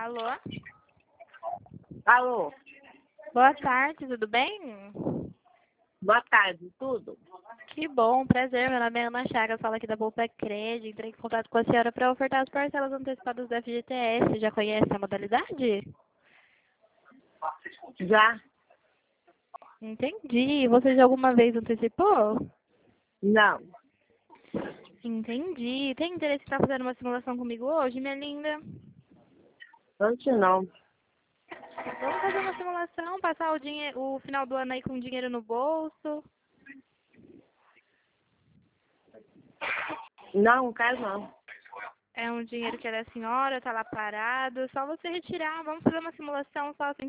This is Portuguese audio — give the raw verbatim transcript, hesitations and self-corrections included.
Alô? Alô, Boa tarde, tudo bem? boa tarde, tudo? Que bom, prazer. Meu nome é Ana Chagas, falo aqui da Bolsa Cred. Entrei em contato com a senhora para ofertar as parcelas antecipadas do F G T S. Já conhece a modalidade? Já? Entendi. Você já alguma vez antecipou? Não. Entendi. Tem interesse para fazer uma simulação comigo hoje, minha linda? Antes não. Vamos fazer uma simulação, passar o, dinhe o final do ano aí com dinheiro no bolso. Não, não quero não. É um dinheiro que é da senhora, tá lá parado. Só você retirar. Vamos fazer uma simulação só assim